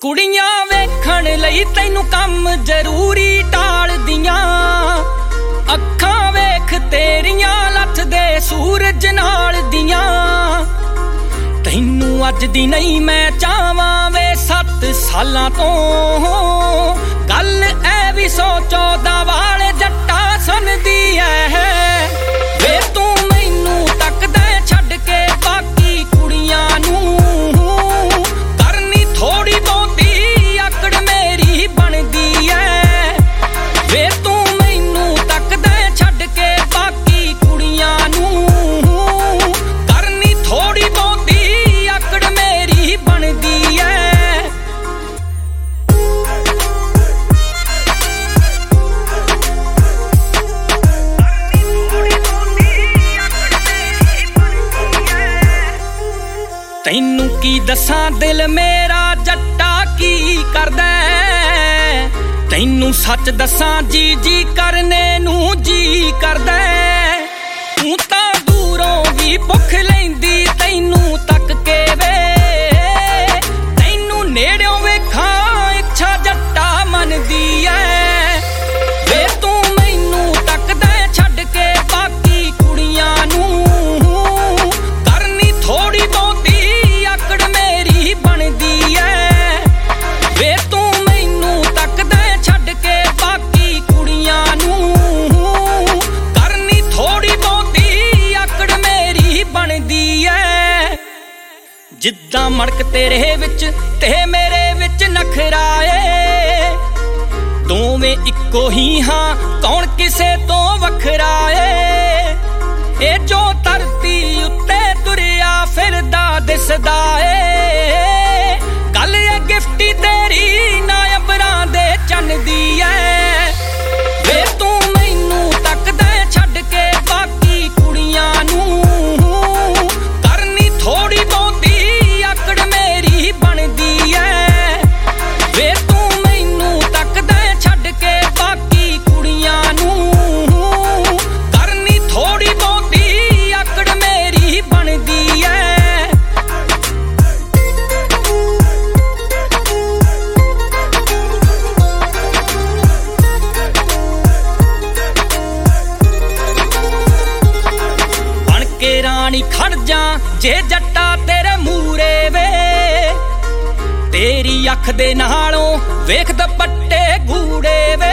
ਕੁੜੀਆਂ ਵੇਖਣ ਲਈ ਤੈਨੂੰ ਕੰਮ ਜ਼ਰੂਰੀ ਟਾਲਦੀਆਂ ਅੱਖਾਂ ਵੇਖ ਤੇਰੀਆਂ ਲੱਥਦੇ ਸੂਰਜ ਨਾਲ ਦੀਆਂ ਤੈਨੂੰ ਅੱਜ ਦੀ ਨਹੀਂ ਮੈਂ ਚਾਹਾਂ ਵੇ 7 ਸਾਲਾਂ ਤੋਂ ਗੱਲ ਐ ਵੀ 114 ਵਾਲੇ ਜੱਟਾ ਸੁਣਦੀ ਐ ਵੇ ਤੂੰ ਮੈਨੂੰ ਤੱਕਦਾ ਛੱਡ ਕੇ ਬਾਕੀ ਕੁੜੀਆਂ ਨੂੰ ਕਰਨੀ ਥੋੜੀ ਬਹੁਤੀ ਆਕੜ ਮੇਰੀ ਬਣਦੀ ਐ ਵੇ ਤੂੰ ਮੈਨੂੰ ਤੱਕਦਾ ਛੱਡ ਕੇ ਬਾਕੀ ਕੁੜੀਆਂ ਨੂੰ ਕਰਨੀ ਥੋੜੀ ਬਹੁਤੀ ਆਕੜ ਮੇਰੀ ਬਣਦੀ ਐ ਤੈਨੂੰ ਕੀ ਦੱਸਾਂ ਦਿਲ ਮੇਰਾ ਜੱਟਾ ਕੀ ਕਰਦਾ ਤੈਨੂੰ ਸੱਚ ਦੱਸਾਂ ਜੀ ਜੀ ਕਰਨੇ ਨੂੰ ਜੀ ਕਰਦਾ ਤੂੰ ਤਾਂ ਦੂਰੋਂ ਵੀ ਭੁੱਖ ਲੈਂਦੀ ਤੈਨੂੰ ਤੱਕ ਕੇ ਵੇ ਤੈਨੂੰ ਨੇੜਿਓਂ ਵੇਖਾਂ ਇੱਛਾ ਜੱਟਾ ਮੰਨਦੀ ਐ ਵੇ ਤੂੰ ਮੈਨੂੰ ਤੱਕਦਾ ਛੱਡ ਕੇ ਬਾਕੀ ਕੁੜੀਆਂ ਨੂੰ ਕਰਨੀ ਥੋੜੀ ਬਹੁਤੀ ਆਕੜ ਮੇਰੀ ਬਣਦੀ ਐ ਵੇ ਤੂੰ ਮੈਨੂੰ ਤੱਕਦਾ ਛੱਡ ਕੇ ਬਾਕੀ ਕੁੜੀਆਂ ਨੂੰ ਕਰਨੀ ਥੋੜੀ ਬਹੁਤੀ ਆਕੜ ਮੇਰੀ ਬਣਦੀ ਐ ਜਿੱਦਾਂ ਮੜਕ ਤੇਰੇ ਵਿੱਚ ਤੇ ਮੇਰੇ ਵਿੱਚ ਨਖਰਾ ਏ ਦੋਵੇਂ ਇੱਕੋ ਹੀ ਹਾਂ ਕੌਣ ਕਿਸੇ ਤੋਂ ਵੱਖਰਾ ਏ ਇਹ ਜੋ ਧਰਤੀ ਉੱਤੇ ਤੁਰਿਆ ਫਿਰਦਾ ਦਿਸਦਾ ਏ ਗੱਲ ਇਹ ਗਿਫਟੀ ਤੇਰੀ ਨਾ ਅੰਬਰਾਂ ਦੇ ਚੰਨ ਦੀ ਐ ਵੇ ਤੂੰ ਮੈਨੂੰ ਤੱਕਦਾ ਛੱਡ ਕੇ ਬਾਕੀ ਕੁੜੀਆਂ ਨੂੰ ਕਰਨੀ ਥੋੜੀ ਬਹੁਤੀ ਆਕੜ ਮੇਰੀ ਬਣਦੀ ਐ ਵੇ ਤੂੰ ਮੈਨੂੰ ਤੱਕਦਾ ਛੱਡ ਕੇ ਬਾਕੀ ਕੁੜੀਆਂ ਨੂੰ ਕਰਨੀ ਥੋੜੀ ਬਹੁਤੀ ਆਕੜ ਮੇਰੀ ਬਣਦੀ ਐ ਬਣ ਕੇ ਰਾਣੀ ਖੜ ਜਾ ਜੇ ਜੱਟਾ ਤੇਰੇ ਮੂਰੇ ਵੇ ਤੇਰੀ ਅੱਖ ਦੇ ਨਾਲੋਂ ਵੇਖ ਦੁਪੱਟੇ ਗੂੜੇ ਵੇ